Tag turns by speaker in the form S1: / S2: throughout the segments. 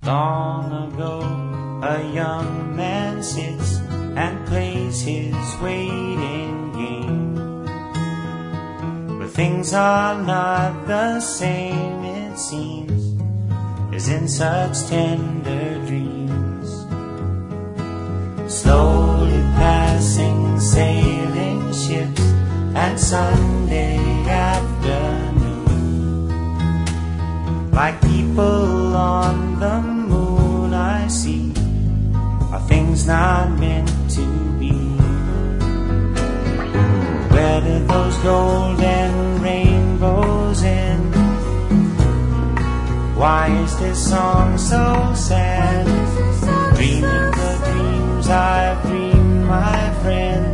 S1: Long ago, a young man sits and plays his waiting game. But things are not the same, it seems, as in such tender dreams. Slowly passing sailing ships and Sunday afternoon, like people on the moon I see, are things not meant to be. Where did those golden rainbows end? Why is this song so sad? Dreaming the dreams I've dreamed, my friend.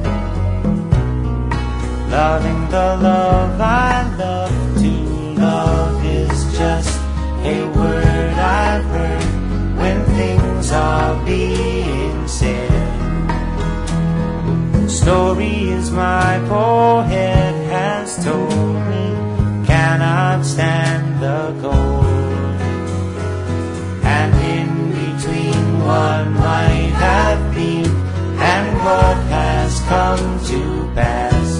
S1: Loving the love I love. To love is just a word I've heard when things are being said. Stories my poor head has told me cannot stand the cold. And in between what might have been and what has come to pass,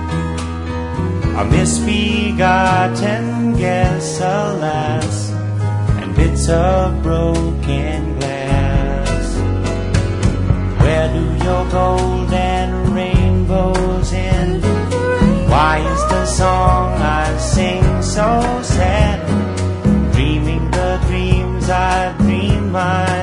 S1: a misbegotten guess, alas, and bits of broken glass. Where do your golden rainbows end? Why is the song I sing so sad? Dreaming the dreams I've dreamed, my